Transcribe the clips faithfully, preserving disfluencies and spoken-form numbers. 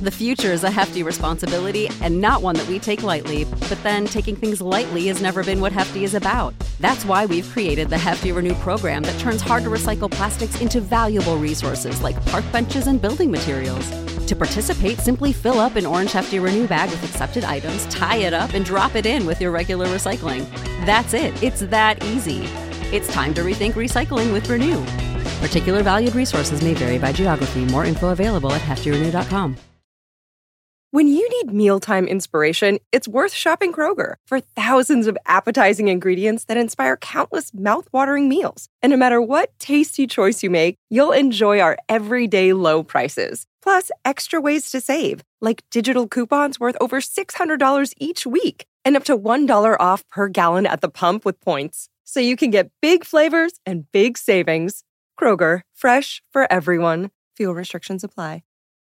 The future is a hefty responsibility and not one that we take lightly, but then taking things lightly has never been what Hefty is about. That's why we've created the Hefty Renew program that turns hard-to-recycle plastics into valuable resources like park benches and building materials. To participate, simply fill up an orange Hefty Renew bag with accepted items, tie it up, and drop it in with your regular recycling. That's it. It's that easy. It's time to rethink recycling with Renew. Particular valued resources may vary by geography. More info available at hefty renew dot com. When you need mealtime inspiration, it's worth shopping Kroger for thousands of appetizing ingredients that inspire countless mouth-watering meals. And no matter what tasty choice you make, you'll enjoy our everyday low prices. Plus, extra ways to save, like digital coupons worth over six hundred dollars each week and up to one dollar off per gallon at the pump with points. So you can get big flavors and big savings. Kroger, fresh for everyone. Fuel restrictions apply.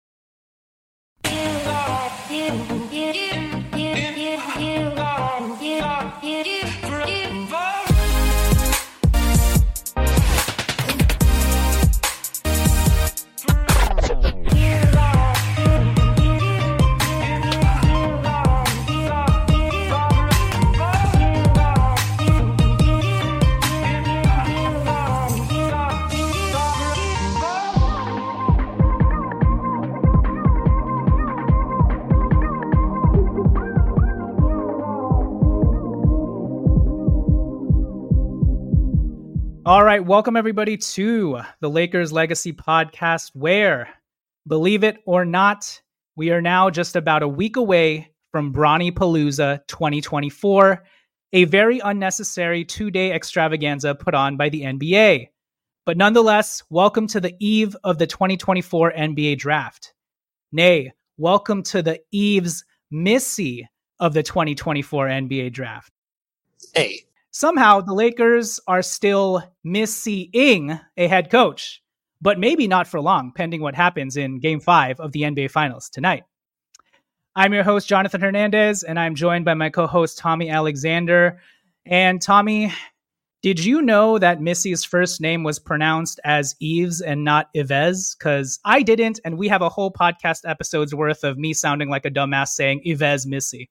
All right, welcome everybody to the Lakers Legacy Podcast, where, believe it or not, we are now just about a week away from Bronny Palooza twenty twenty-four, a very unnecessary two-day extravaganza put on by the N B A. But nonetheless, welcome to the eve of the twenty twenty-four N B A Draft. Nay, welcome to the eve's Missy of the twenty twenty-four N B A Draft. Hey. Somehow, the Lakers are still missing a head coach, but maybe not for long, pending what happens in Game five of the N B A Finals tonight. I'm your host, Jonathan Hernandez, and I'm joined by my co-host, Tommy Alexander. And Tommy, did you know that Missy's first name was pronounced as Eves and not Yves? Because I didn't, and we have a whole podcast episode's worth of me sounding like a dumbass saying Yves Missy.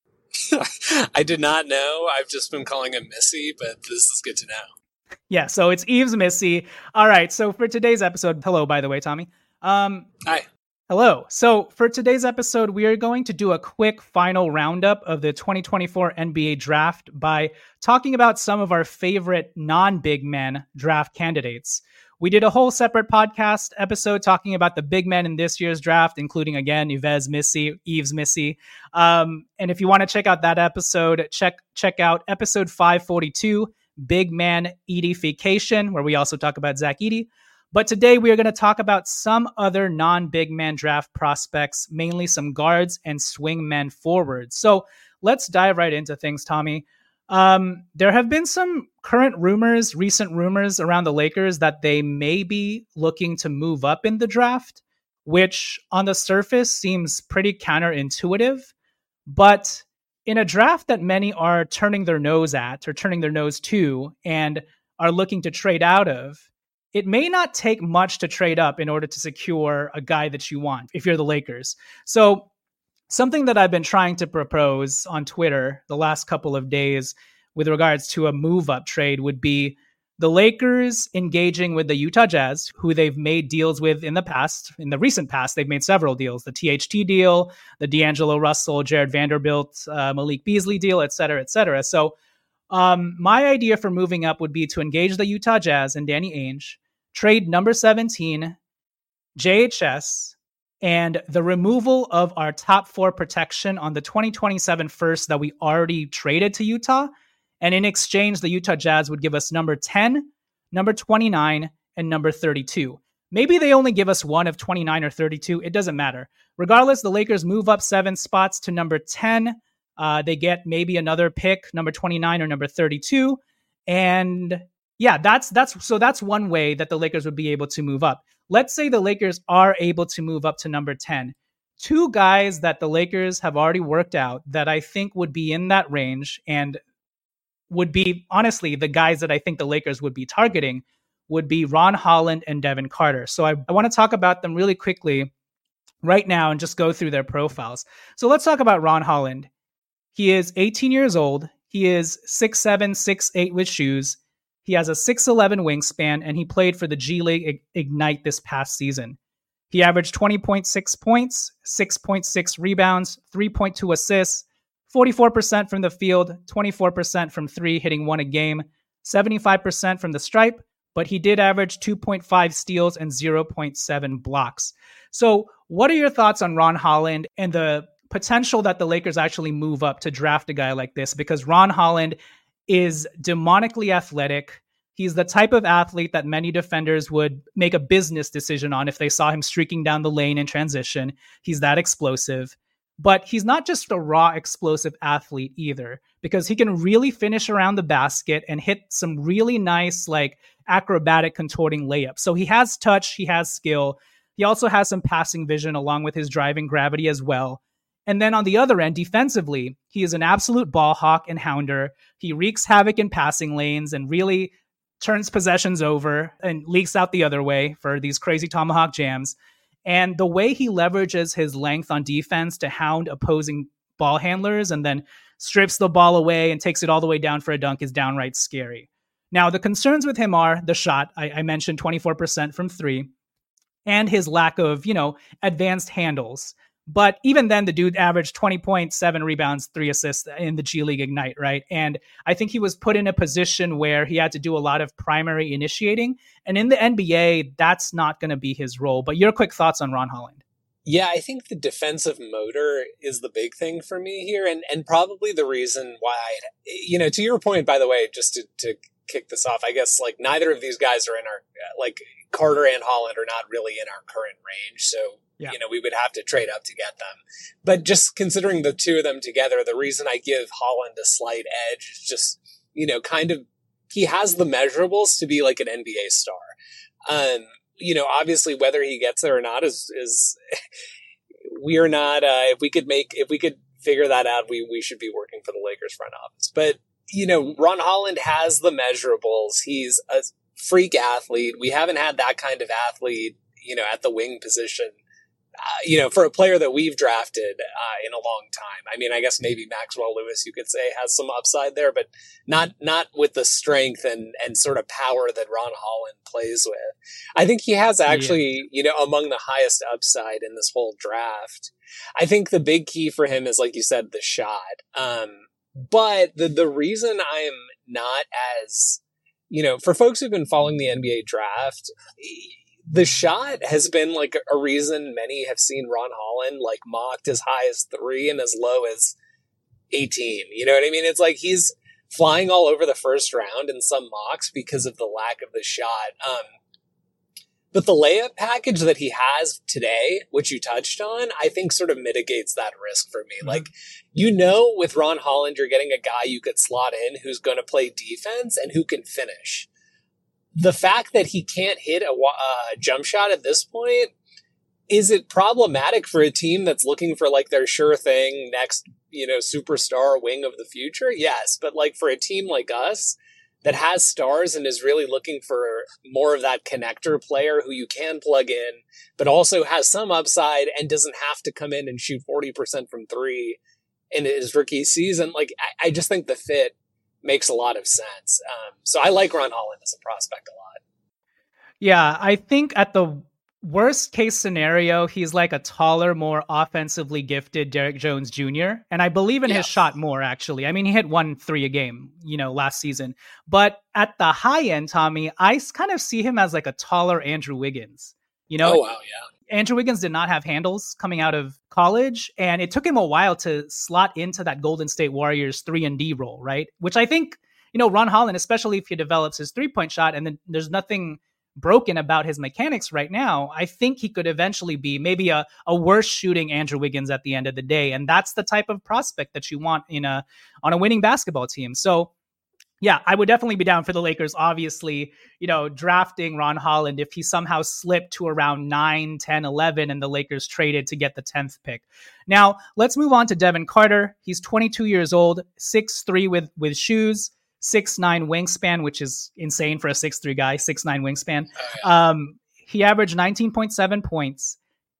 I did not know. I've just been calling him Missy, but this is good to know. Yeah, so it's Yves Missy. All right, so for today's episode, hello, by the way, Tommy. Um, Hi. Hello. So for today's episode, we are going to do a quick final roundup of the twenty twenty-four N B A Draft by talking about some of our favorite non-big men draft candidates. We did a whole separate podcast episode talking about the big men in this year's draft, including, again, Yves Missy, Yves Missy. Um, and if you want to check out that episode, check check out episode five forty-two, Big Man Edification, where we also talk about Zach Edey. But today we are going to talk about some other non-big man draft prospects, mainly some guards and swing men forwards. So let's dive right into things, Tommy. Um, there have been some current rumors, recent rumors around the Lakers that they may be looking to move up in the draft, which on the surface seems pretty counterintuitive. But in a draft that many are turning their nose at or turning their nose to and are looking to trade out of, it may not take much to trade up in order to secure a guy that you want if you're the Lakers. So something that I've been trying to propose on Twitter the last couple of days with regards to a move-up trade would be the Lakers engaging with the Utah Jazz, who they've made deals with in the past. In the recent past, they've made several deals. The T H T deal, the D'Angelo Russell, Jared Vanderbilt, uh, Malik Beasley deal, et cetera, et cetera. So um, my idea for moving up would be to engage the Utah Jazz and Danny Ainge, trade number seventeen, J H S, and the removal of our top four protection on the twenty twenty-seven first that we already traded to Utah. And in exchange, the Utah Jazz would give us number ten, number twenty-nine, and number thirty-two. Maybe they only give us one of twenty-nine or thirty-two. It doesn't matter. Regardless, the Lakers move up seven spots to number ten. Uh, they get maybe another pick, number twenty-nine or number thirty-two. And yeah, that's that's so that's one way that the Lakers would be able to move up. Let's say the Lakers are able to move up to number ten. Two guys that the Lakers have already worked out that I think would be in that range and would be, honestly, the guys that I think the Lakers would be targeting would be Ron Holland and Devin Carter. So I, I want to talk about them really quickly right now and just go through their profiles. So let's talk about Ron Holland. He is eighteen years old. He is six seven, six eight with shoes. He has a six eleven wingspan, and he played for the G League Ignite this past season. He averaged twenty point six points, six point six rebounds, three point two assists, forty-four percent from the field, twenty-four percent from three, hitting one a game, seventy-five percent from the stripe, but he did average two point five steals and zero point seven blocks. So what are your thoughts on Ron Holland and the potential that the Lakers actually move up to draft a guy like this? Because Ron Holland is demonically athletic. He's the type of athlete that many defenders would make a business decision on if they saw him streaking down the lane in transition. He's that explosive. But he's not just a raw explosive athlete either, because he can really finish around the basket and hit some really nice, like, acrobatic contorting layups. So he has touch, he has skill. He also has some passing vision along with his driving gravity as well. And then on the other end, defensively, he is an absolute ball hawk and hounder. He wreaks havoc in passing lanes and really turns possessions over and leaks out the other way for these crazy tomahawk jams. And the way he leverages his length on defense to hound opposing ball handlers and then strips the ball away and takes it all the way down for a dunk is downright scary. Now, the concerns with him are the shot. I, I mentioned twenty-four percent from three and his lack of, you know, advanced handles. But even then, the dude averaged twenty point seven rebounds, three assists in the G League Ignite, right? And I think he was put in a position where he had to do a lot of primary initiating. And in the N B A, that's not going to be his role. But your quick thoughts on Ron Holland? Yeah, I think the defensive motor is the big thing for me here. And and probably the reason why, I, you know, to your point, by the way, just to, to kick this off, I guess, like, neither of these guys are in our, like, Carter and Holland are not really in our current range. So, yeah. you know, we would have to trade up to get them. But just considering the two of them together, the reason I give Holland a slight edge is just, you know, kind of, he has the measurables to be like an N B A star. Um, you know, obviously whether he gets there or not is, is we are not, uh, if we could make, if we could figure that out, we, we should be working for the Lakers front office. But, you know, Ron Holland has the measurables. He's a freak athlete. We haven't had that kind of athlete, you know, at the wing position, uh, you know, for a player that we've drafted uh, in a long time. I mean, I guess maybe Maxwell Lewis, you could say, has some upside there, but not not with the strength and, and sort of power that Ron Holland plays with. I think he has actually, yeah. you know, among the highest upside in this whole draft. I think the big key for him is, like you said, the shot. Um, but the the reason I'm not as, you know, for folks who've been following the N B A draft, the shot has been like a reason many have seen Ron Holland like mocked as high as three and as low as eighteen. You know what I mean? It's like he's flying all over the first round in some mocks because of the lack of the shot. Um, but the layup package that he has today, which you touched on, I think sort of mitigates that risk for me. Mm-hmm. Like, you know, with Ron Holland, you're getting a guy you could slot in who's going to play defense and who can finish. The fact that he can't hit a uh, jump shot at this point, is it problematic for a team that's looking for like their sure thing next, you know, superstar wing of the future? Yes. But like for a team like us that has stars and is really looking for more of that connector player who you can plug in, but also has some upside and doesn't have to come in and shoot forty percent from three in his rookie season. Like, I, I just think the fit makes a lot of sense. Um, so I like Ron Holland as a prospect a lot. Yeah, I think at the worst case scenario, he's like a taller, more offensively gifted Derek Jones Junior And I believe in yeah. his shot more, actually. I mean, he hit one three a game, you know, last season. But at the high end, Tommy, I kind of see him as like a taller Andrew Wiggins. You know, oh, wow, yeah. Andrew Wiggins did not have handles coming out of college, and it took him a while to slot into that Golden State Warriors three and D role, right? Which I think, you know, Ron Holland, especially if he develops his three-point shot and then there's nothing broken about his mechanics right now, I think he could eventually be maybe a, a worse shooting Andrew Wiggins at the end of the day. And that's the type of prospect that you want in a on a winning basketball team. So yeah, I would definitely be down for the Lakers, obviously, you know, drafting Ron Holland if he somehow slipped to around nine, ten, eleven and the Lakers traded to get the tenth pick. Now, let's move on to Devin Carter. He's twenty-two years old, six three with, with shoes, six nine wingspan, which is insane for a six three guy, six nine wingspan. Oh, yeah. Um, he averaged nineteen point seven points,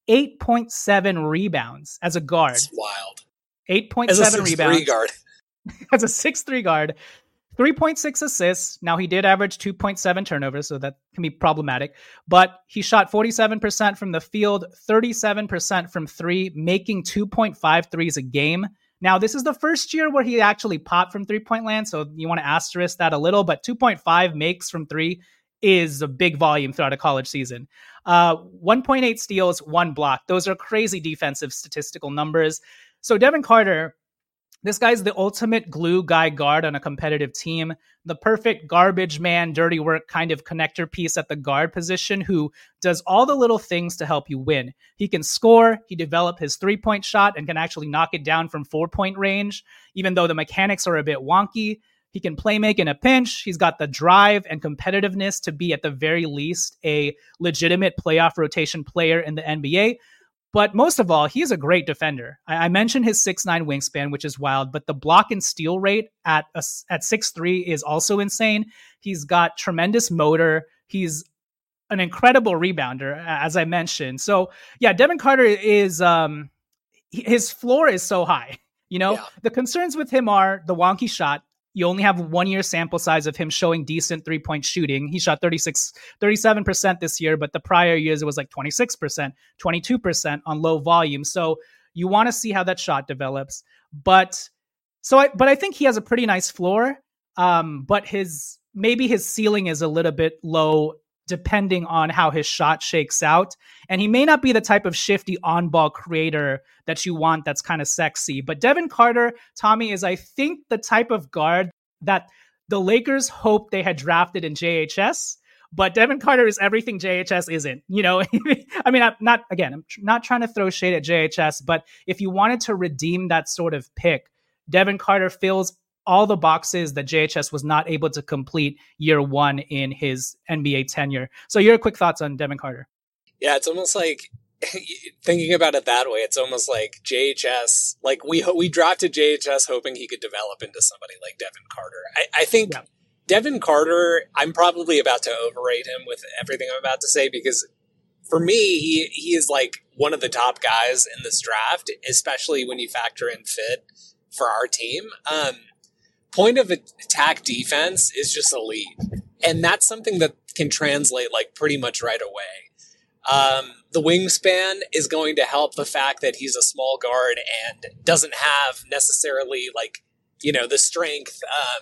eight point seven rebounds as a guard. That's wild. eight point seven rebounds. As a six three guard. As a six three guard. three point six assists. Now, he did average two point seven turnovers, so that can be problematic. But he shot forty-seven percent from the field, thirty-seven percent from three, making two point five threes a game. Now, this is the first year where he actually popped from three-point land, so you want to asterisk that a little, but two point five makes from three is a big volume throughout a college season. Uh, one point eight steals, one block. Those are crazy defensive statistical numbers. So Devin Carter, this guy's the ultimate glue guy guard on a competitive team, the perfect garbage man, dirty work kind of connector piece at the guard position who does all the little things to help you win. He can score, he developed his three-point shot and can actually knock it down from four-point range, even though the mechanics are a bit wonky. He can play make in a pinch. He's got the drive and competitiveness to be, at the very least, a legitimate playoff rotation player in the N B A. But most of all, he's a great defender. I, I mentioned his six nine wingspan, which is wild, but the block and steal rate at a, at six three is also insane. He's got tremendous motor. He's an incredible rebounder, as I mentioned. So, yeah, Devin Carter is, um, his floor is so high. You know, yeah. The concerns with him are the wonky shot. You only have one year sample size of him showing decent three-point shooting. He shot thirty-six, thirty-seven percent this year, but the prior years it was like twenty-six percent, twenty-two percent on low volume. So you want to see how that shot develops. But so I but I think he has a pretty nice floor. Um, but his maybe his ceiling is a little bit low depending on how his shot shakes out. And he may not be the type of shifty on-ball creator that you want that's kind of sexy. But Devin Carter, Tommy, is, I think, the type of guard that the Lakers hoped they had drafted in J H S. But Devin Carter is everything J H S isn't. You know, I mean, I'm not, again, I'm not trying to throw shade at J H S, but if you wanted to redeem that sort of pick, Devin Carter fills all the boxes that J H S was not able to complete year one in his N B A tenure. So your quick thoughts on Devin Carter? Yeah, it's almost like, thinking about it that way, it's almost like J H S, like we we drafted J H S hoping he could develop into somebody like Devin Carter. I, I think yeah. Devin Carter, I'm probably about to overrate him with everything I'm about to say, because for me, he, he is like one of the top guys in this draft, especially when you factor in fit for our team. Um, point of attack defense is just elite. And that's something that can translate like pretty much right away. Um, the wingspan is going to help the fact that he's a small guard and doesn't have necessarily like, you know, the strength um,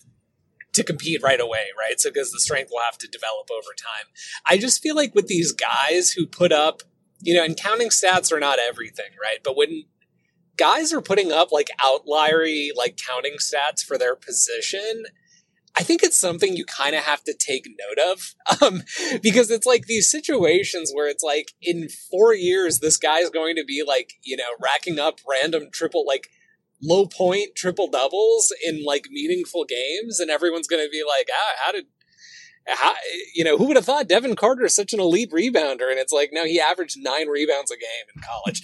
to compete right away, right? So because the strength will have to develop over time. I just feel like with these guys who put up, you know, and counting stats are not everything, right? But when guys are putting up like outliery, like counting stats for their position, I think it's something you kind of have to take note of, um, because it's like these situations where it's like in four years, this guy's going to be like, you know, racking up random triple, like low point triple doubles in like meaningful games. And everyone's going to be like, ah, how did, how, you know, who would have thought Devin Carter is such an elite rebounder? And it's like, no, he averaged nine rebounds a game in college.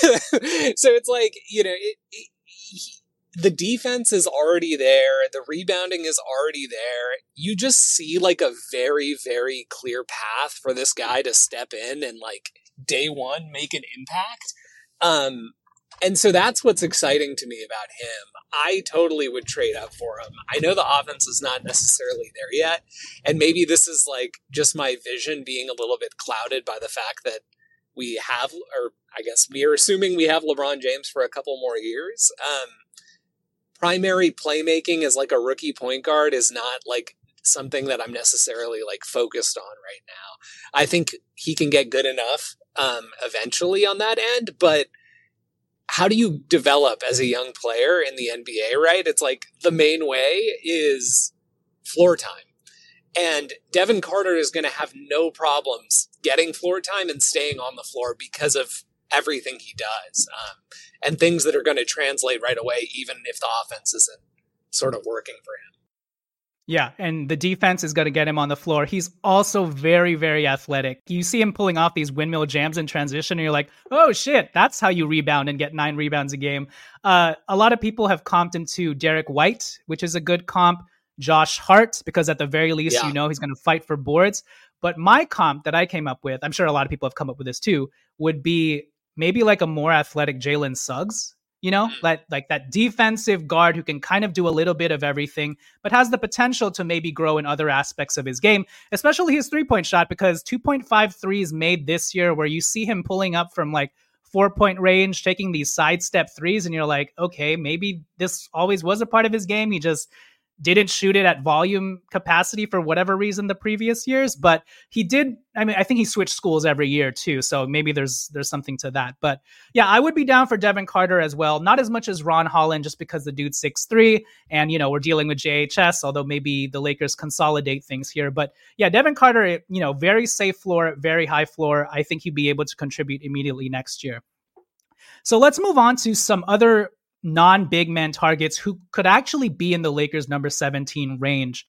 So it's like, you know, it, it, he, the defense is already there. The rebounding is already there. You just see like a very, very clear path for this guy to step in and like day one make an impact. Um, and so that's what's exciting to me about him. I totally would trade up for him. I know the offense is not necessarily there yet. And maybe this is like just my vision being a little bit clouded by the fact that we have, or I guess we are assuming we have LeBron James for a couple more years. Um, Primary playmaking as like a rookie point guard is not like something that I'm necessarily like focused on right now. I think he can get good enough um, eventually on that end, but how do you develop as a young player in the N B A, right? It's like the main way is floor time. And Devin Carter is going to have no problems getting floor time and staying on the floor because of everything he does, um, and things that are going to translate right away, even if the offense isn't sort of working for him. Yeah, and the defense is going to get him on the floor. He's also very, very athletic. You see him pulling off these windmill jams in transition, and you're like, oh shit, that's how you rebound and get nine rebounds a game. Uh, a lot of people have comped him to Derek White, which is a good comp. Josh Hart, because at the very least, yeah. you know he's going to fight for boards. But my comp that I came up with, I'm sure a lot of people have come up with this too, would be maybe like a more athletic Jalen Suggs. You know, like, like that defensive guard who can kind of do a little bit of everything, but has the potential to maybe grow in other aspects of his game, especially his three-point shot, because two point five threes made this year where you see him pulling up from like four-point range, taking these sidestep threes, and you're like, okay, maybe this always was a part of his game. He just didn't shoot it at volume capacity for whatever reason the previous years, but he did. I mean, I think he switched schools every year too, so maybe there's there's something to that. But yeah, I would be down for Devin Carter as well. Not as much as Ron Holland, just because the dude's six three, and you know we're dealing with J H S. Although maybe the Lakers consolidate things here, but yeah, Devin Carter, you know, very safe floor, very high floor. I think he'd be able to contribute immediately next year. So let's move on to some other non-big man targets who could actually be in the Lakers number seventeen range.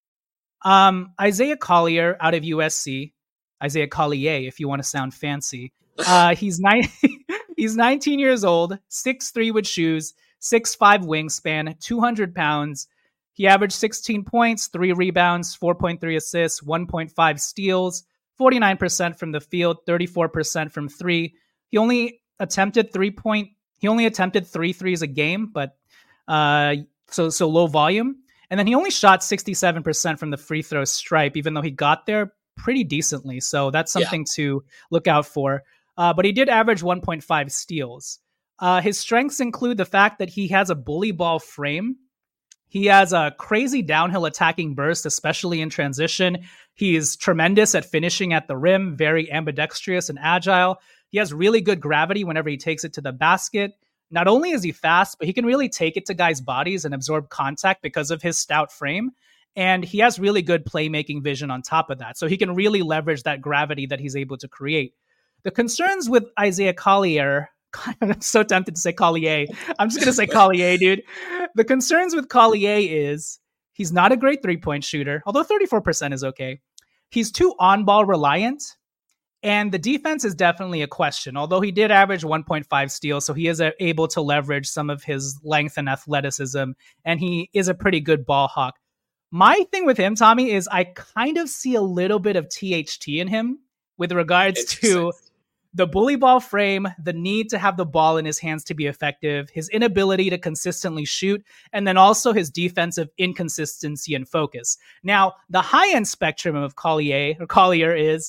Um, Isaiah Collier out of U S C, Isaiah Collier, if you want to sound fancy. Uh, he's nine, he's nineteen years old, six three with shoes, six five wingspan, two hundred pounds. He averaged sixteen points, three rebounds, four point three assists, one point five steals, forty-nine percent from the field, thirty-four percent from three. He only attempted three point He only attempted three threes a game, but uh, so so low volume. And then he only shot sixty-seven percent from the free throw stripe, even though he got there pretty decently. So that's something yeah. to look out for. Uh, but he did average one point five steals. Uh, his strengths include the fact that he has a bully ball frame. He has a crazy downhill attacking burst, especially in transition. He is tremendous at finishing at the rim, very ambidextrous and agile. He has really good gravity whenever he takes it to the basket. Not only is he fast, but he can really take it to guys' bodies and absorb contact because of his stout frame. And he has really good playmaking vision on top of that. So he can really leverage that gravity that he's able to create. The concerns with Isaiah Collier, I'm so tempted to say Collier. I'm just going to say Collier, dude. The concerns with Collier is he's not a great three-point shooter, although thirty-four percent is okay. He's too on-ball reliant. And the defense is definitely a question, although he did average one point five steals, so he is a, able to leverage some of his length and athleticism, and he is a pretty good ball hawk. My thing with him, Tommy, is I kind of see a little bit of T H T in him with regards to the bully ball frame, the need to have the ball in his hands to be effective, his inability to consistently shoot, and then also his defensive inconsistency and focus. Now, the high-end spectrum of Collier, or Collier is,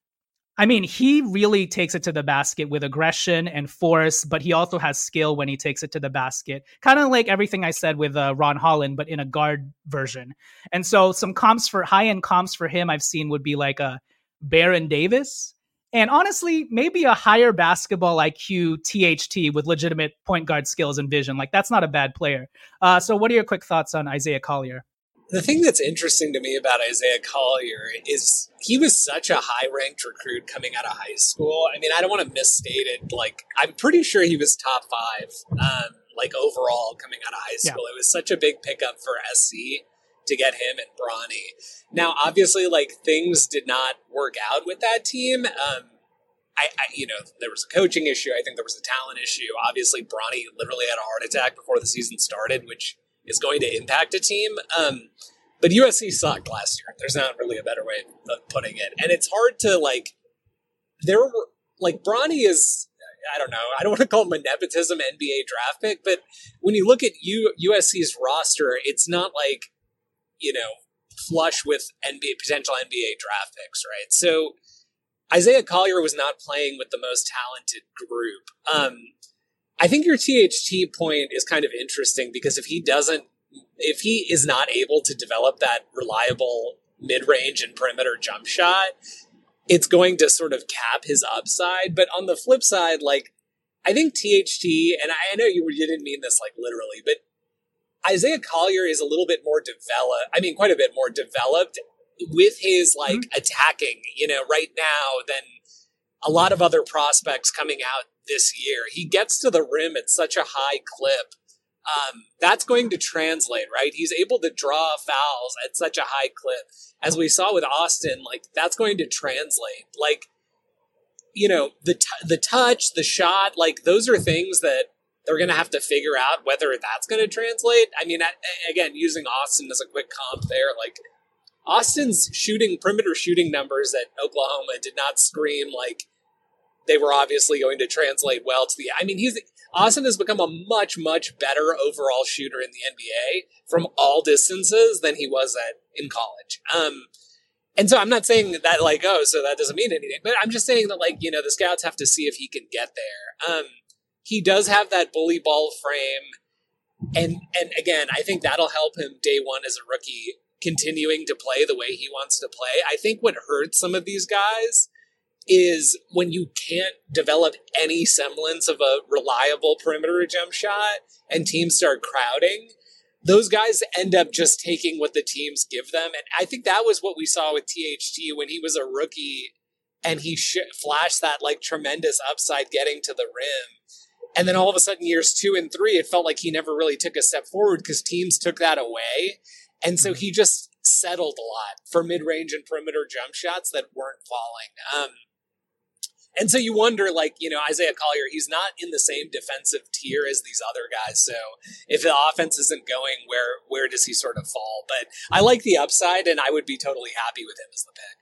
I mean, he really takes it to the basket with aggression and force, but he also has skill when he takes it to the basket. Kind of like everything I said with uh, Ron Holland, but in a guard version. And so some comps for high-end comps for him I've seen would be like a Baron Davis. And honestly, maybe a higher basketball I Q T H T with legitimate point guard skills and vision. Like, that's not a bad player. Uh, so what are your quick thoughts on Isaiah Collier? The thing that's interesting to me about Isaiah Collier is he was such a high-ranked recruit coming out of high school. I mean, I don't want to misstate it. Like, I'm pretty sure he was top five, um, like, overall coming out of high school. Yeah. It was such a big pickup for S C to get him and Bronny. Now, obviously, like, things did not work out with that team. Um, I, I, you know, there was a coaching issue. I think there was a talent issue. Obviously, Bronny literally had a heart attack before the season started, which is going to impact a team. Um, but U S C sucked last year. There's not really a better way of putting it. And it's hard to, like, there were, like, Bronny is, I don't know, I don't want to call him a nepotism N B A draft pick, but when you look at U, USC's roster, it's not like, you know, flush with N B A, potential N B A draft picks, right? So Isaiah Collier was not playing with the most talented group. Um, I think your T H T point is kind of interesting because if he doesn't, if he is not able to develop that reliable mid-range and perimeter jump shot, it's going to sort of cap his upside. But on the flip side, like, I think T H T, and I know you, you didn't mean this like literally, but Isaiah Collier is a little bit more developed. I mean, quite a bit more developed with his like mm-hmm. attacking, you know, right now than a lot of other prospects coming out this year. He gets to the rim at such a high clip. Um, that's going to translate, right? He's able to draw fouls at such a high clip. As we saw with Austin, like, that's going to translate. Like, you know, the t- the touch, the shot, like, those are things that they're going to have to figure out whether that's going to translate. I mean, I, again, using Austin as a quick comp there, like, Austin's shooting, perimeter shooting numbers at Oklahoma did not scream like they were obviously going to translate well to the, I mean, he's, Austin has become a much, much better overall shooter in the N B A from all distances than he was at in college. Um, and so I'm not saying that like, oh, so that doesn't mean anything, but I'm just saying that like, you know, the scouts have to see if he can get there. Um, he does have that bully ball frame. And, and again, I think that'll help him day one as a rookie, continuing to play the way he wants to play. I think what hurts some of these guys is when you can't develop any semblance of a reliable perimeter jump shot and teams start crowding, those guys end up just taking what the teams give them. And I think that was what we saw with T H T when he was a rookie and he sh- flashed that like tremendous upside getting to the rim. And then all of a sudden years two and three, it felt like he never really took a step forward because teams took that away. And so he just settled a lot for mid-range and perimeter jump shots that weren't falling. Um, And so you wonder, like, you know, Isaiah Collier, he's not in the same defensive tier as these other guys. So if the offense isn't going, where where does he sort of fall? But I like the upside, and I would be totally happy with him as the pick.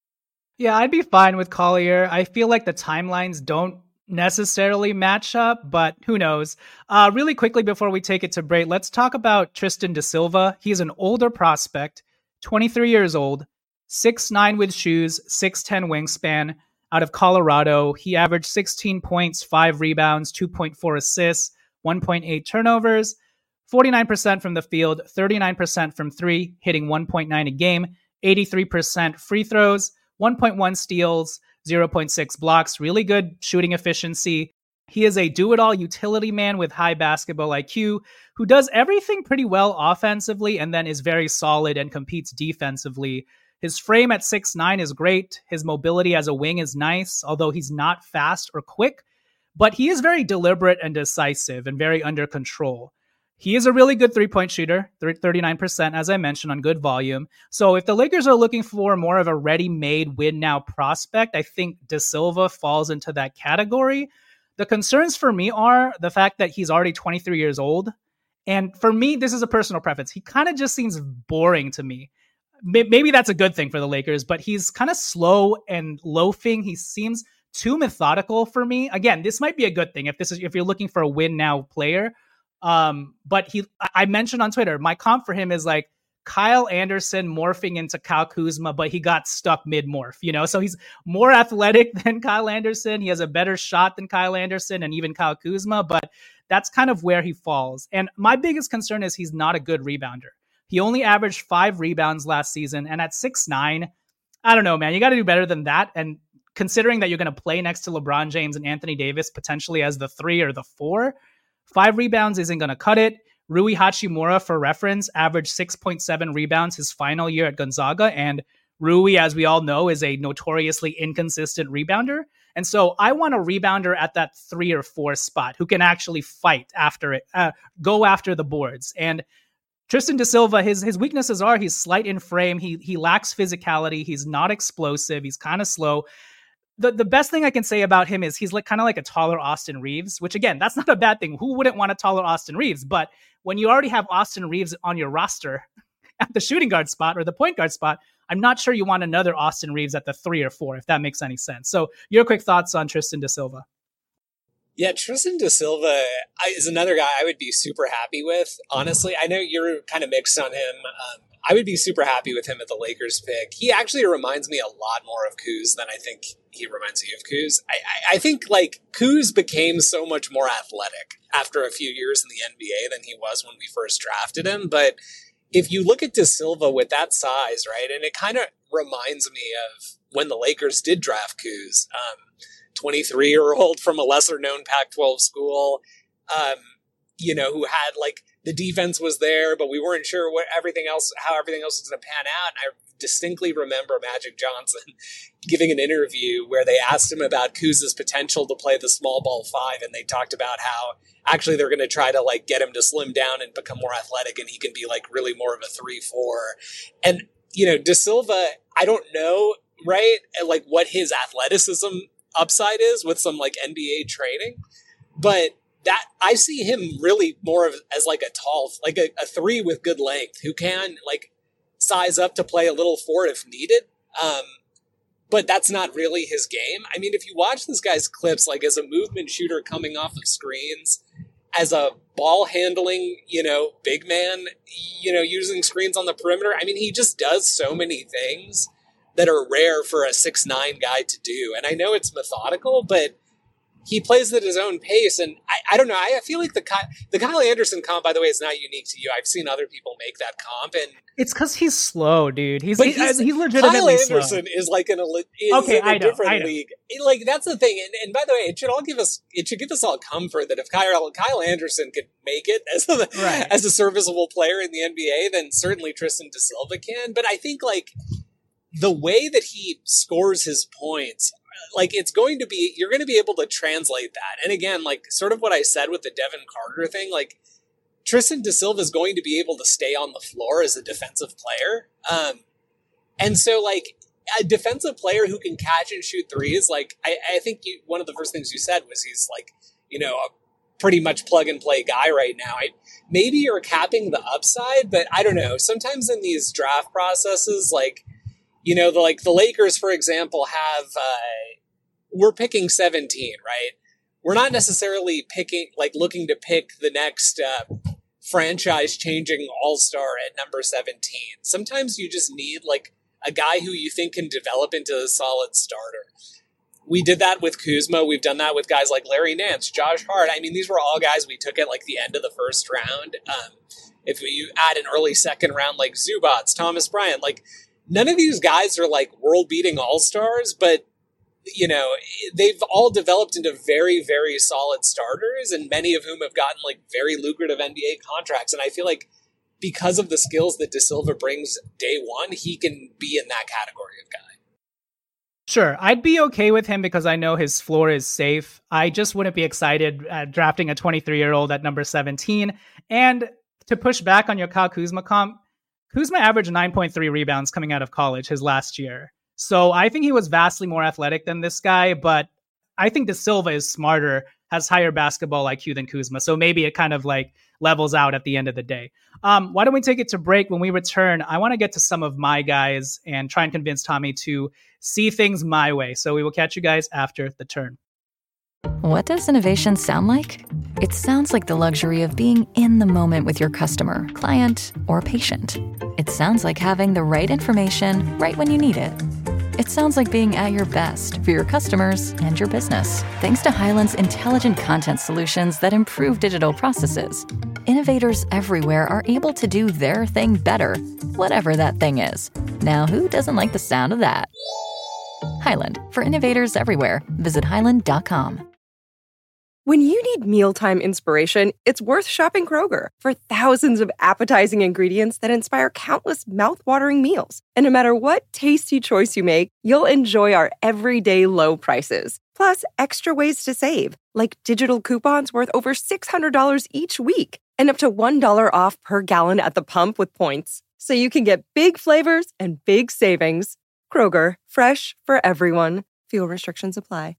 Yeah, I'd be fine with Collier. I feel like the timelines don't necessarily match up, but who knows? Uh, really quickly before we take it to break, let's talk about Tristan da Silva. He's an older prospect, twenty-three years old, six nine with shoes, six ten wingspan. Out of Colorado, he averaged sixteen points, five rebounds, two point four assists, one point eight turnovers, forty-nine percent from the field, thirty-nine percent from three, hitting one point nine a game, eighty-three percent free throws, one point one steals, zero point six blocks, really good shooting efficiency. He is a do-it-all utility man with high basketball I Q who does everything pretty well offensively and then is very solid and competes defensively. His frame at six nine is great. His mobility as a wing is nice, although he's not fast or quick. But he is very deliberate and decisive and very under control. He is a really good three-point shooter, thirty-nine percent, as I mentioned, on good volume. So if the Lakers are looking for more of a ready-made win-now prospect, I think Da Silva falls into that category. The concerns for me are the fact that he's already twenty-three years old. And for me, this is a personal preference. He kind of just seems boring to me. Maybe that's a good thing for the Lakers, but he's kind of slow and loafing. He seems too methodical for me. Again, this might be a good thing if this is if you're looking for a win now player. Um, but he, I mentioned on Twitter, my comp for him is like Kyle Anderson morphing into Kyle Kuzma, but he got stuck mid morph. You know, so he's more athletic than Kyle Anderson. He has a better shot than Kyle Anderson and even Kyle Kuzma, but that's kind of where he falls. And my biggest concern is he's not a good rebounder. He only averaged five rebounds last season, and at six nine, I don't know, man. You got to do better than that. And considering that you're going to play next to LeBron James and Anthony Davis potentially as the three or the four, five rebounds isn't going to cut it. Rui Hachimura, for reference, averaged six point seven rebounds his final year at Gonzaga, and Rui, as we all know, is a notoriously inconsistent rebounder. And so I want a rebounder at that three or four spot who can actually fight after it, uh, go after the boards. And Tristan da Silva, his his weaknesses are he's slight in frame. He he lacks physicality. He's not explosive. He's kind of slow. The the best thing I can say about him is he's like kind of like a taller Austin Reeves, which again, that's not a bad thing. Who wouldn't want a taller Austin Reeves? But when you already have Austin Reeves on your roster at the shooting guard spot or the point guard spot, I'm not sure you want another Austin Reeves at the three or four, if that makes any sense. So your quick thoughts on Tristan da Silva. Yeah, Tristan da Silva is another guy I would be super happy with. Honestly, I know you're kind of mixed on him. Um, I would be super happy with him at the Lakers pick. He actually reminds me a lot more of Kuz than I think he reminds me of Kuz. I, I, I think like Kuz became so much more athletic after a few years in the N B A than he was when we first drafted him. But if you look at da Silva with that size, right, and it kind of reminds me of when the Lakers did draft Kuz, um, twenty-three-year-old from a lesser-known Pac twelve school, um, you know, who had, like, the defense was there, but we weren't sure what everything else, how everything else was going to pan out. And I distinctly remember Magic Johnson giving an interview where they asked him about Kuz's potential to play the small ball five, and they talked about how actually they're going to try to, like, get him to slim down and become more athletic, and he can be, like, really more of a three four. And, you know, da Silva, I don't know, right, like, what his athleticism upside is with some like N B A training, but that I see him really more of as like a tall, like a, a three with good length who can like size up to play a little four if needed. Um, but that's not really his game. I mean, if you watch this guy's clips, like as a movement shooter coming off of screens, as a ball handling, you know, big man, you know, using screens on the perimeter, I mean, he just does so many things that are rare for a six nine guy to do. And I know it's methodical, but he plays at his own pace. And I, I don't know, I feel like the Ky- the Kyle Anderson comp, by the way, is not unique to you. I've seen other people make that comp. And it's because he's slow, dude. He's, but he's, he's, he's legitimately Kyle slow. Anderson is like in a, is okay, in a I know, different I know. league. Like, that's the thing. And, and by the way, it should all give us, it should give us all comfort that if Kyle, Kyle Anderson could make it as a, right. as a serviceable player in the N B A, then certainly Tristan da Silva can. But I think, like, the way that he scores his points, like, it's going to be, you're going to be able to translate that. And again, like, sort of what I said with the Devin Carter thing, like, Tristan da Silva is going to be able to stay on the floor as a defensive player. Um, and so, like, a defensive player who can catch and shoot threes, like, I, I think you, one of the first things you said was he's, like, you know, a pretty much plug and play guy right now. I, maybe you're capping the upside, but I don't know. Sometimes in these draft processes, like, you know, the, like the Lakers, for example, have, uh, we're picking seventeen, right? We're not necessarily picking, like looking to pick the next uh, franchise changing all-star at number seventeen. Sometimes you just need like a guy who you think can develop into a solid starter. We did that with Kuzma. We've done that with guys like Larry Nance, Josh Hart. I mean, these were all guys we took at like the end of the first round. Um, if you add an early second round like Zubats, Thomas Bryant, like none of these guys are like world-beating all-stars, but you know, they've all developed into very, very solid starters, and many of whom have gotten like very lucrative N B A contracts. And I feel like because of the skills that da Silva brings day one, he can be in that category of guy. Sure, I'd be okay with him because I know his floor is safe. I just wouldn't be excited at drafting a twenty-three-year-old at number seventeen. And to push back on your Kyle Kuzma comp, Kuzma averaged nine point three rebounds coming out of college his last year. So I think he was vastly more athletic than this guy, but I think da Silva is smarter, has higher basketball I Q than Kuzma. So maybe it kind of like levels out at the end of the day. Um, why don't we take it to break? When we return, I want to get to some of my guys and try and convince Tommy to see things my way. So we will catch you guys after the turn. What does innovation sound like? It sounds like the luxury of being in the moment with your customer, client, or patient. It sounds like having the right information right when you need it. It sounds like being at your best for your customers and your business. Thanks to Hyland's intelligent content solutions that improve digital processes, innovators everywhere are able to do their thing better, whatever that thing is. Now, who doesn't like the sound of that? Hyland, for innovators everywhere. Visit hyland dot com. When you need mealtime inspiration, it's worth shopping Kroger for thousands of appetizing ingredients that inspire countless mouthwatering meals. And no matter what tasty choice you make, you'll enjoy our everyday low prices. Plus, extra ways to save, like digital coupons worth over six hundred dollars each week and up to one dollar off per gallon at the pump with points. So you can get big flavors and big savings. Kroger, fresh for everyone. Fuel restrictions apply.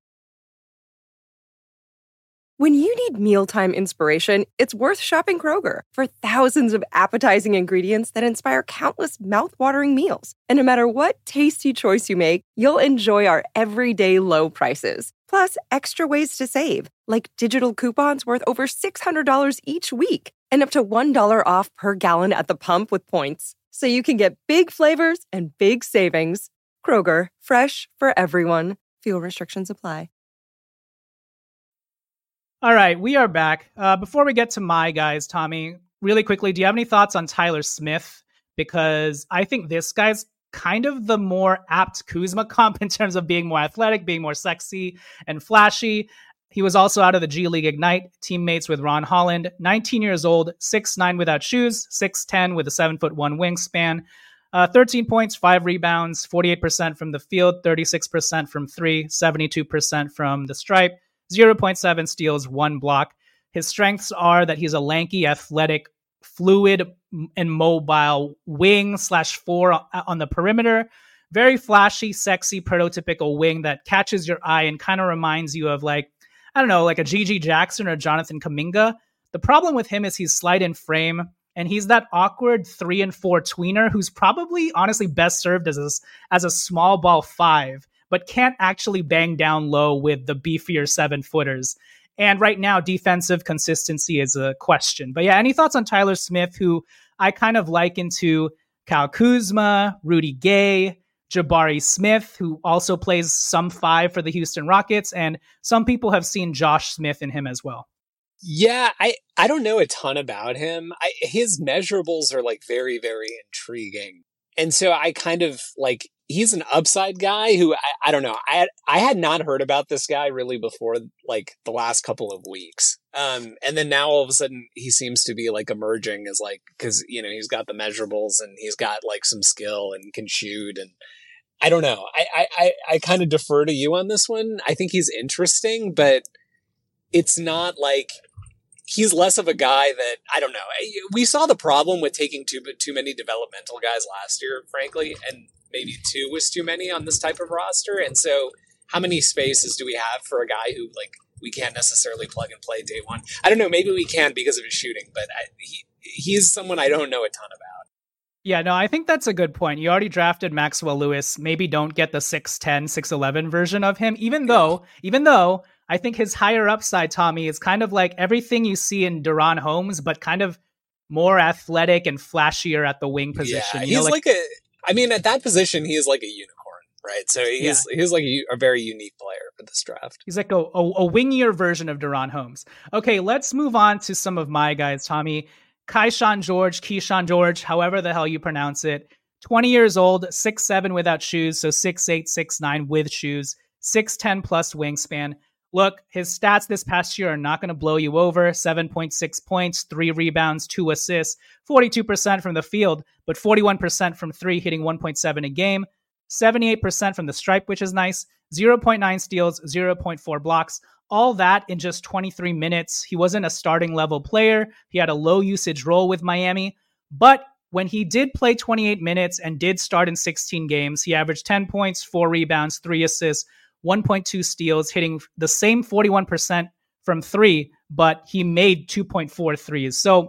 When you need mealtime inspiration, it's worth shopping Kroger for thousands of appetizing ingredients that inspire countless mouthwatering meals. And no matter what tasty choice you make, you'll enjoy our everyday low prices. Plus, extra ways to save, like digital coupons worth over six hundred dollars each week and up to one dollar off per gallon at the pump with points. So you can get big flavors and big savings. Kroger, fresh for everyone. Fuel restrictions apply. All right, we are back. Uh, before we get to my guys, Tommy, really quickly, do you have any thoughts on Tyler Smith? Because I think this guy's kind of the more apt Kuzma comp in terms of being more athletic, being more sexy and flashy. He was also out of the G League Ignite, teammates with Ron Holland, nineteen years old, six nine without shoes, six ten with a seven foot one wingspan, uh, thirteen points, five rebounds, forty-eight percent from the field, thirty-six percent from three, seventy-two percent from the stripe, zero point seven steals, one block. His strengths are that he's a lanky, athletic, fluid, and mobile wing slash four on the perimeter. Very flashy, sexy, prototypical wing that catches your eye and kind of reminds you of like, I don't know, like a Gigi Jackson or Jonathan Kuminga. The problem with him is he's slight in frame And he's that awkward three and four tweener who's probably honestly best served as a, as a small ball five, but can't actually bang down low with the beefier seven footers. And right now, defensive consistency is a question. But yeah, any thoughts on Tyler Smith, who I kind of liken to Kyle Kuzma, Rudy Gay, Jabari Smith, who also plays some five for the Houston Rockets. And some people have seen Josh Smith in him as well. Yeah, I, I don't know a ton about him. I, his measurables are like very, very intriguing. And so I kind of like, he's an upside guy who I, I don't know. I had, I had not heard about this guy really before like the last couple of weeks. Um, and then now all of a sudden he seems to be like emerging as like, cause you know, he's got the measurables and he's got like some skill and can shoot. And I don't know. I, I, I kind of defer to you on this one. I think he's interesting, but it's not like, he's less of a guy that, I don't know. We saw the problem with taking too too many developmental guys last year, frankly, and maybe two was too many on this type of roster. And so how many spaces do we have for a guy who, like, we can't necessarily plug and play day one? I don't know. Maybe we can because of his shooting, but I, he he's someone I don't know a ton about. Yeah, no, I think that's a good point. You already drafted Maxwell Lewis. Maybe don't get the six ten, six eleven version of him, even though, even though I think his higher upside, Tommy, is kind of like everything you see in Deron Holmes, but kind of more athletic and flashier at the wing position. Yeah, you he's know, like, like a, I mean, at that position, he is like a unicorn, right? So he's, yeah. he's like a, a very unique player for this draft. He's like a, a, a wingier version of Deron Holmes. Okay, let's move on to some of my guys, Tommy. Kaishan George, Keyshawn George, however the hell you pronounce it. twenty years old, six seven without shoes, so six eight, six nine with shoes, six ten plus wingspan. Look, his stats this past year are not going to blow you over. seven point six points, three rebounds, two assists, forty-two percent from the field, but forty-one percent from three, hitting one point seven a game, seventy-eight percent from the stripe, which is nice, zero point nine steals, zero point four blocks, all that in just twenty-three minutes. He wasn't a starting level player. He had a low usage role with Miami, but when he did play twenty-eight minutes and did start in sixteen games, he averaged ten points, four rebounds, three assists, one point two steals, hitting the same forty-one percent from three, but he made two point four threes. So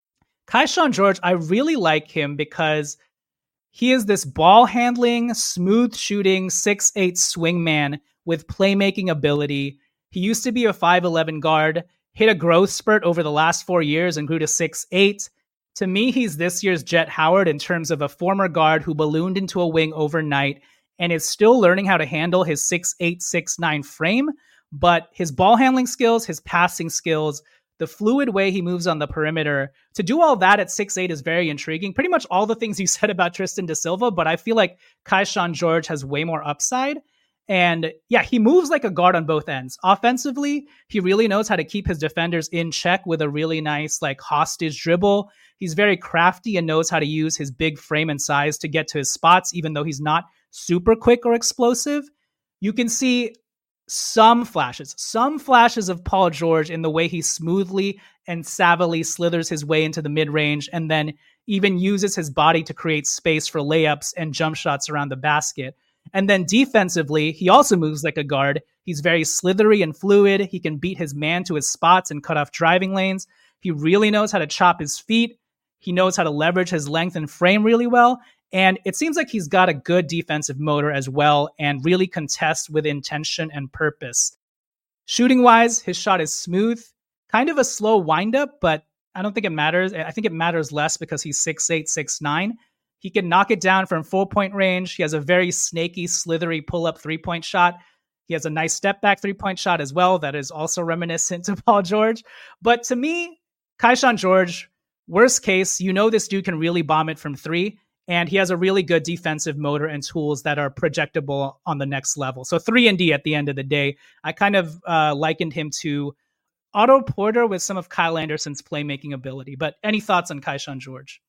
Kaishan George, I really like him because he is this ball handling, smooth shooting, six eight swingman with playmaking ability. He used to be a five eleven guard, hit a growth spurt over the last four years and grew to six eight. To me, he's this year's Jet Howard in terms of a former guard who ballooned into a wing overnight and is still learning how to handle his six eight, six nine frame. But his ball handling skills, his passing skills, the fluid way he moves on the perimeter, to do all that at six eight is very intriguing. Pretty much all the things you said about Tristan da Silva, but I feel like Kaishan George has way more upside. And yeah, he moves like a guard on both ends. Offensively, he really knows how to keep his defenders in check with a really nice like hostage dribble. He's very crafty and knows how to use his big frame and size to get to his spots, even though he's not super quick or explosive. You can see some flashes, some flashes of Paul George in the way he smoothly and savvily slithers his way into the mid-range and then even uses his body to create space for layups and jump shots around the basket. And then defensively, he also moves like a guard. He's very slithery and fluid. He can beat his man to his spots and cut off driving lanes. He really knows how to chop his feet. He knows how to leverage his length and frame really well. And it seems like he's got a good defensive motor as well and really contests with intention and purpose. Shooting-wise, his shot is smooth, kind of a slow windup, but I don't think it matters. I think it matters less because he's six eight, six nine. He can knock it down from four-point range. He has a very snaky, slithery pull-up three-point shot. He has a nice step-back three-point shot as well that is also reminiscent to Paul George. But to me, Kaishan George, worst case, you know this dude can really bomb it from three, and he has a really good defensive motor and tools that are projectable on the next level. So three and D at the end of the day. I kind of uh, likened him to Otto Porter with some of Kyle Anderson's playmaking ability. But any thoughts on Kaishan George?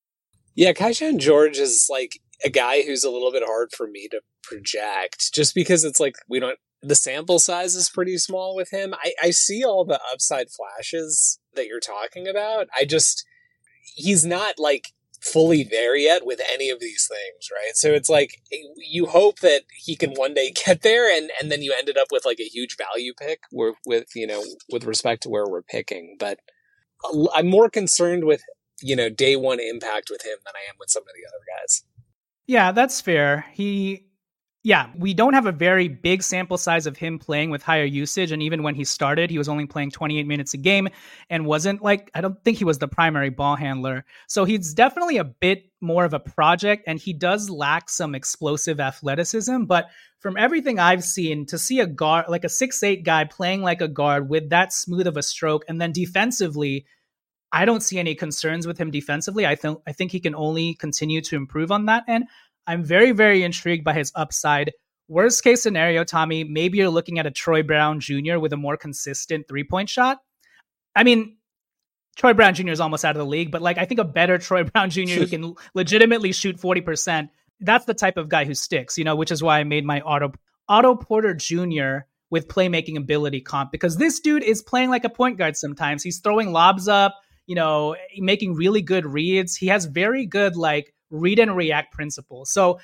Yeah, Kaishan George is like a guy who's a little bit hard for me to project just because it's like we don't, the sample size is pretty small with him. I, I see all the upside flashes that you're talking about. I just, he's not like fully there yet with any of these things, right? So it's like you hope that he can one day get there and, and then you ended up with like a huge value pick with, with, you know, with respect to where we're picking. But I'm more concerned with you know, day one impact with him than I am with some of the other guys. Yeah, that's fair. He, yeah, we don't have a very big sample size of him playing with higher usage. And even when he started, he was only playing twenty-eight minutes a game and wasn't like, I don't think he was the primary ball handler. So he's definitely a bit more of a project, and he does lack some explosive athleticism. But from everything I've seen, to see a guard, like a six eight guy playing like a guard with that smooth of a stroke, and then defensively, I don't see any concerns with him defensively. I think I think he can only continue to improve on that end. I'm very, very intrigued by his upside. Worst case scenario, Tommy, maybe you're looking at a Troy Brown Junior with a more consistent three-point shot. I mean, Troy Brown Junior is almost out of the league, but like I think a better Troy Brown Junior who can legitimately shoot forty percent, that's the type of guy who sticks, you know, which is why I made my Otto, Otto Porter Junior with playmaking ability comp, because this dude is playing like a point guard sometimes. He's throwing lobs up, you know, making really good reads. He has very good like read and react principles. So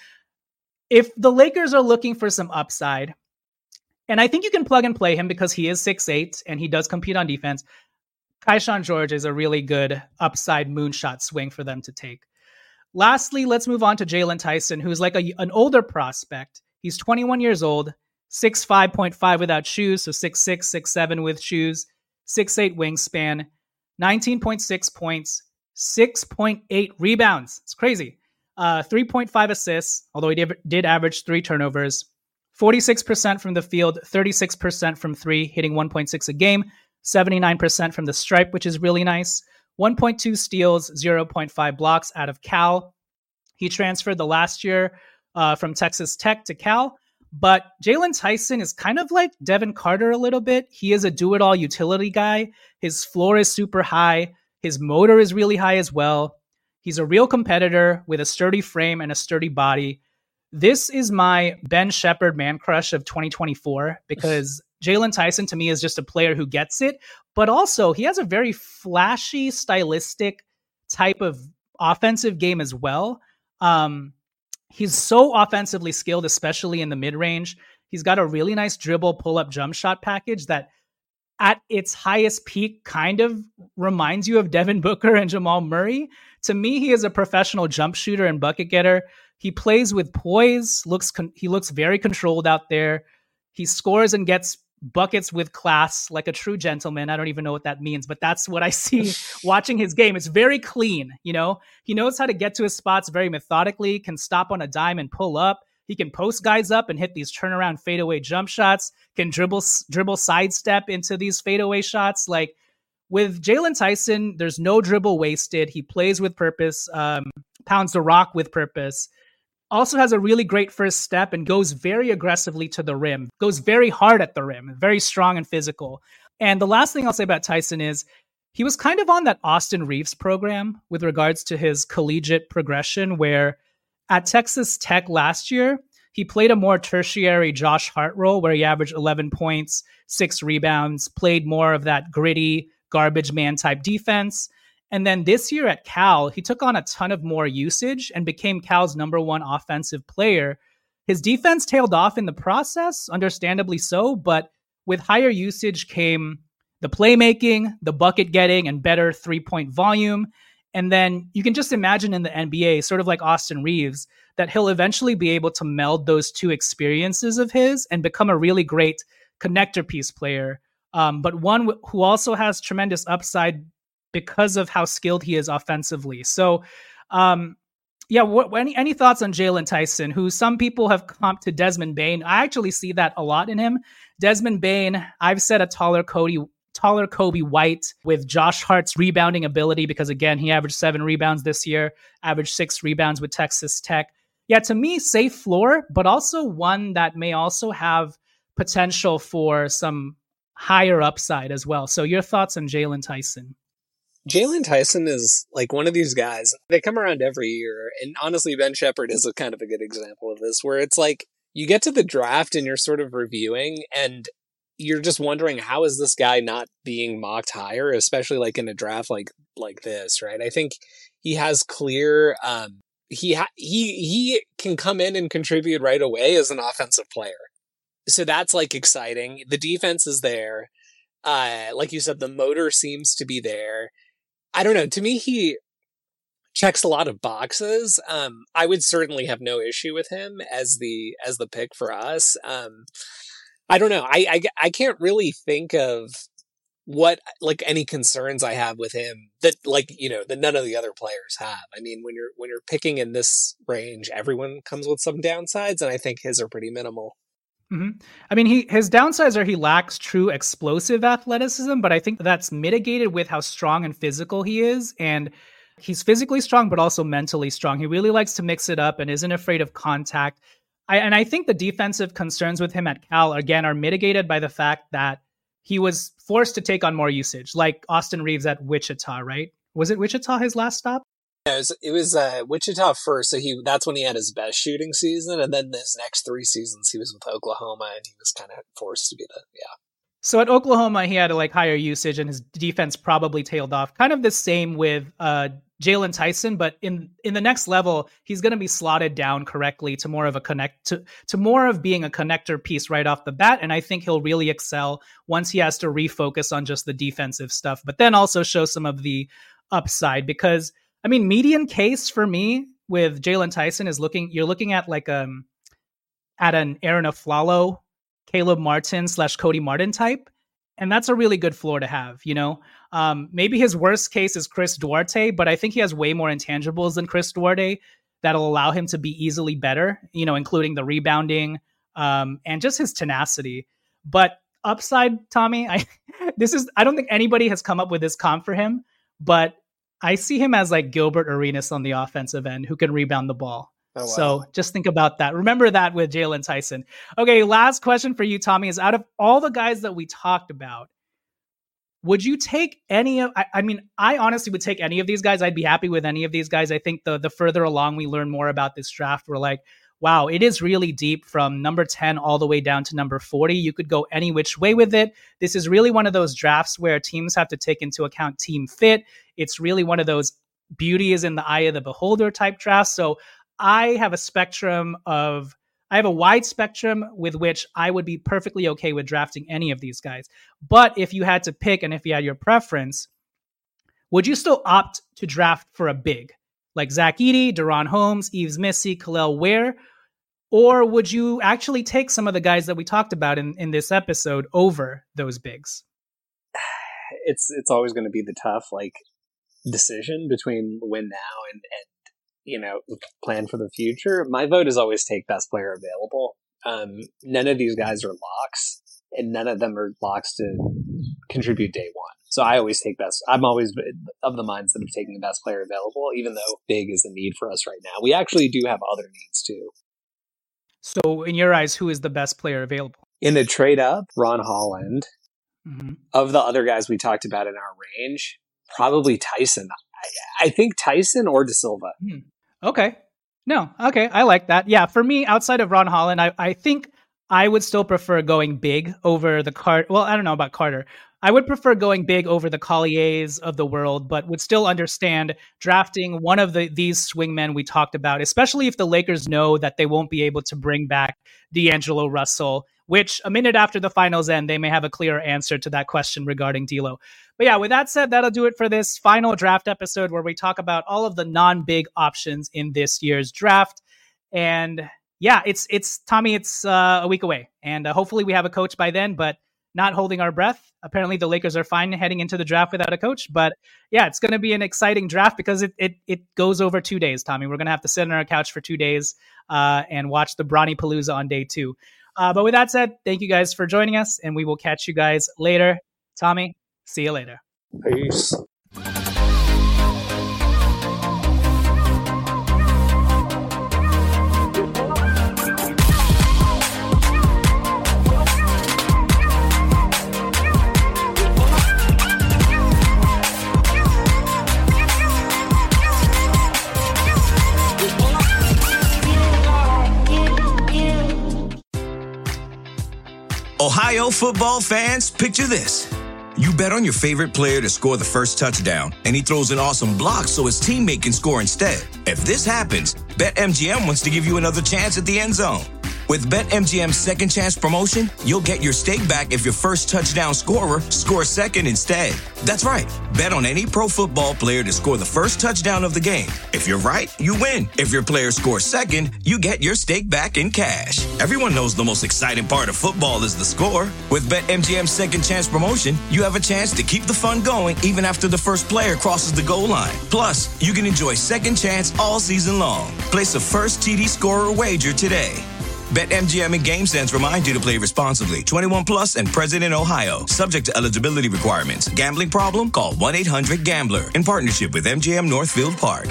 if the Lakers are looking for some upside, and I think you can plug and play him because he is six eight and he does compete on defense, Kaishan George is a really good upside moonshot swing for them to take. Lastly, let's move on to Jalen Tyson, who's like a, an older prospect. He's twenty-one years old, six five point five without shoes, so six six, six seven with shoes, six eight wingspan, nineteen point six points, six point eight rebounds. It's crazy. Uh, three point five assists, although he did, did average three turnovers, forty-six percent from the field, thirty-six percent from three, hitting one point six a game, seventy-nine percent from the stripe, which is really nice. one point two steals, zero point five blocks out of Cal. He transferred the last year uh, from Texas Tech to Cal. But Jalen Tyson is kind of like Devin Carter a little bit. He is a do-it-all utility guy. His floor is super high. His motor is really high as well. He's a real competitor with a sturdy frame and a sturdy body. This is my Ben Shepherd man crush of twenty twenty-four because Jalen Tyson to me is just a player who gets it, but also he has a very flashy, stylistic type of offensive game as well. Um, he's so offensively skilled, especially in the mid-range. He's got a really nice dribble, pull-up jump shot package that at its highest peak kind of reminds you of Devin Booker and Jamal Murray. To me, he is a professional jump shooter and bucket getter. He plays with poise, looks con- he looks very controlled out there. He scores and gets buckets with class, like a true gentleman. I don't even know what that means, but that's what I see watching his game. It's very clean, you know? He knows how to get to his spots very methodically, can stop on a dime and pull up. He can post guys up and hit these turnaround fadeaway jump shots, can dribble dribble sidestep into these fadeaway shots. Like with Jalen Tyson, there's no dribble wasted. He plays with purpose, um, pounds the rock with purpose. Also has a really great first step and goes very aggressively to the rim, goes very hard at the rim, very strong and physical. And the last thing I'll say about Tyson is he was kind of on that Austin Reeves program with regards to his collegiate progression, where at Texas Tech last year, he played a more tertiary Josh Hart role where he averaged eleven points, six rebounds, played more of that gritty garbage man type defense. And then this year at Cal, he took on a ton of more usage and became Cal's number one offensive player. His defense tailed off in the process, understandably so, but with higher usage came the playmaking, the bucket getting, and better three-point volume. And then you can just imagine in the N B A, sort of like Austin Reeves, that he'll eventually be able to meld those two experiences of his and become a really great connector piece player. Um, but one w- who also has tremendous upside because of how skilled he is offensively. So, um, yeah, what, any any thoughts on Jalen Tyson, who some people have comped to Desmond Bane? I actually see that a lot in him. Desmond Bane, I've said a taller Cody, taller Kobe White with Josh Hart's rebounding ability, because again, he averaged seven rebounds this year, averaged six rebounds with Texas Tech. Yeah, to me, safe floor, but also one that may also have potential for some higher upside as well. So your thoughts on Jalen Tyson? Jalen Tyson is like one of these guys. They come around every year. And honestly, Ben Shepherd is a kind of a good example of this, where it's like you get to the draft and you're sort of reviewing and you're just wondering, how is this guy not being mocked higher, especially like in a draft like like this, right? I think he has clear, um, he ha- he he can come in and contribute right away as an offensive player. So that's like exciting. The defense is there. Uh, like you said, the motor seems to be there. I don't know. To me, he checks a lot of boxes. Um, I would certainly have no issue with him as the as the pick for us. Um, I don't know. I, I I can't really think of what like any concerns I have with him that like you know that none of the other players have. I mean, when you're when you're picking in this range, everyone comes with some downsides, and I think his are pretty minimal. Mm-hmm. I mean, he his downsides are he lacks true explosive athleticism, but I think that's mitigated with how strong and physical he is. And he's physically strong, but also mentally strong. He really likes to mix it up and isn't afraid of contact. I, and I think the defensive concerns with him at Cal, again, are mitigated by the fact that he was forced to take on more usage, like Austin Reeves at Wichita, right? Was it Wichita his last stop? Yeah, it was, it was uh, Wichita first, so he that's when he had his best shooting season, and then his next three seasons he was with Oklahoma, and he was kind of forced to be the yeah. So at Oklahoma, he had like higher usage, and his defense probably tailed off. Kind of the same with uh, Jalen Tyson, but in in the next level, he's going to be slotted down correctly to more of a connect to to more of being a connector piece right off the bat, and I think he'll really excel once he has to refocus on just the defensive stuff, but then also show some of the upside because. I mean, median case for me with Jalen Tyson is looking, you're looking at like um at an Aaron Aflalo, Caleb Martin slash Cody Martin type. And that's a really good floor to have, you know? Um, maybe his worst case is Chris Duarte, but I think he has way more intangibles than Chris Duarte that'll allow him to be easily better, you know, including the rebounding um, and just his tenacity. But upside, Tommy, I this is I don't think anybody has come up with this comp for him, but I see him as like Gilbert Arenas on the offensive end who can rebound the ball. Oh, wow. So just think about that. Remember that with Jalen Tyson. Okay, last question for you, Tommy, is out of all the guys that we talked about, would you take any of, I, I mean, I honestly would take any of these guys. I'd be happy with any of these guys. I think the the further along we learn more about this draft, we're like, wow, it is really deep from number ten all the way down to number forty. You could go any which way with it. This is really one of those drafts where teams have to take into account team fit. It's really one of those beauty is in the eye of the beholder type drafts. So I have a spectrum of, I have a wide spectrum with which I would be perfectly okay with drafting any of these guys. But if you had to pick and if you had your preference, would you still opt to draft for a big like Zach Edey, Deron Holmes, Yves Missi, Kel'el Ware? Or would you actually take some of the guys that we talked about in, in this episode over those bigs? It's it's always going to be the tough like decision between win now and, and you know plan for the future. My vote is always take best player available. Um, none of these guys are locks, and none of them are locks to contribute day one. So I always take best. I'm always of the mindset of taking the best player available, even though big is a need for us right now. We actually do have other needs too. So in your eyes, who is the best player available? In the trade up, Ron Holland. Mm-hmm. Of the other guys we talked about in our range, probably Tyson. I, I think Tyson or De Silva. Mm. Okay. No. Okay. I like that. Yeah. For me, outside of Ron Holland, I, I think I would still prefer going big over the Carter. Well, I don't know about Carter. I would prefer going big over the Colliers of the world, but would still understand drafting one of the these swingmen we talked about, especially if the Lakers know that they won't be able to bring back D'Angelo Russell, which a minute after the finals end, they may have a clearer answer to that question regarding D'Lo. But yeah, with that said, that'll do it for this final draft episode where we talk about all of the non-big options in this year's draft. And yeah, it's, it's Tommy, it's uh, a week away. And uh, hopefully we have a coach by then, but not holding our breath. Apparently the Lakers are fine heading into the draft without a coach. But yeah, it's going to be an exciting draft because it it it goes over two days, Tommy. We're going to have to sit on our couch for two days uh, and watch the Bronny Palooza on day two. Uh, but with that said, thank you guys for joining us, and we will catch you guys later. Tommy, see you later. Peace. Ohio football fans, picture this. You bet on your favorite player to score the first touchdown, and he throws an awesome block so his teammate can score instead. If this happens, BetMGM wants to give you another chance at the end zone. With BetMGM's Second Chance promotion, you'll get your stake back if your first touchdown scorer scores second instead. That's right. Bet on any pro football player to score the first touchdown of the game. If you're right, you win. If your player scores second, you get your stake back in cash. Everyone knows the most exciting part of football is the score. With BetMGM's Second Chance promotion, you have a chance to keep the fun going even after the first player crosses the goal line. Plus, you can enjoy Second Chance all season long. Place a first T D scorer wager today. BetMGM and GameSense remind you to play responsibly. twenty-one plus and present in Ohio. Subject to eligibility requirements. Gambling problem? Call one eight hundred gambler. In partnership with M G M Northfield Park.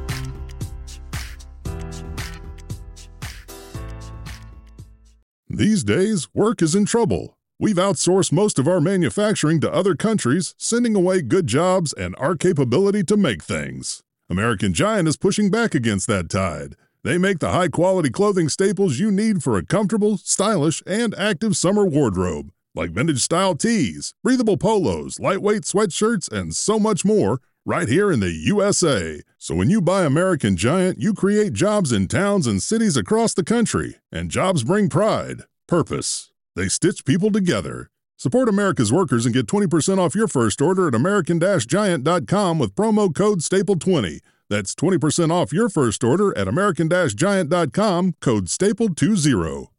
These days, work is in trouble. We've outsourced most of our manufacturing to other countries, sending away good jobs and our capability to make things. American Giant is pushing back against that tide. They make the high-quality clothing staples you need for a comfortable, stylish, and active summer wardrobe, like vintage-style tees, breathable polos, lightweight sweatshirts, and so much more, right here in the U S A. So when you buy American Giant, you create jobs in towns and cities across the country, and jobs bring pride, purpose. They stitch people together. Support America's workers and get twenty percent off your first order at American Giant dot com with promo code staple twenty. That's twenty percent off your first order at American Giant dot com, code staple twenty.